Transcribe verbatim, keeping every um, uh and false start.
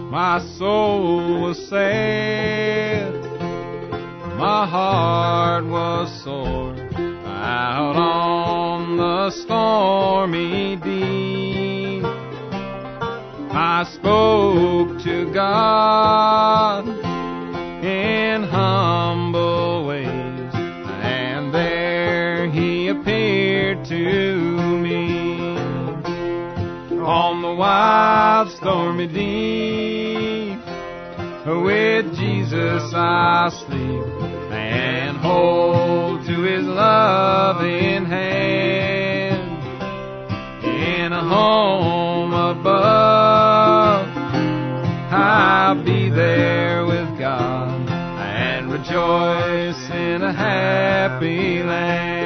My soul was sad, my heart was sore, out on the stormy deep. I spoke to God in humble ways, and there He appeared to me. On the wild stormy deep, with Jesus I sleep, and hold to His loving hand. In a home above, I'll be there with God, and rejoice in a happy land.